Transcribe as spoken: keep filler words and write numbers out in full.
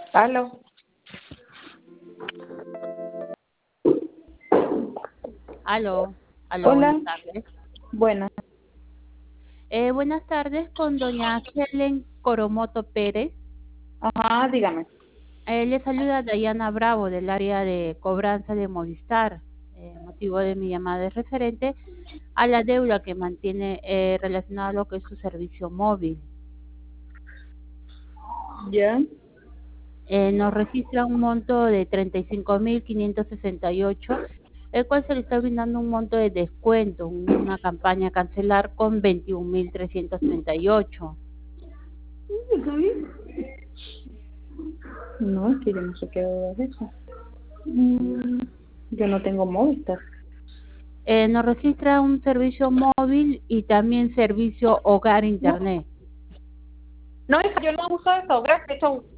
Aló. Aló, aló, Hola. buenas tardes. Buenas. Eh, buenas tardes con doña Helen Coromoto Pérez. Ajá, dígame. Eh, le saluda Dayana Bravo del área de cobranza de Movistar. Eh, motivo de mi llamada es referente a la deuda que mantiene eh, relacionada a lo que es su servicio móvil. Ya. Eh, nos registra un monto de treinta y cinco mil quinientos sesenta y ocho, el cual se le está brindando un monto de descuento, una campaña a cancelar con veintiún mil trescientos treinta y ocho. No, es que yo no sé qué debo de eso. Mm, yo no tengo Movistar. Eh, nos registra un servicio móvil y también servicio hogar No, internet. no, hija, yo no uso eso. Gracias, chau.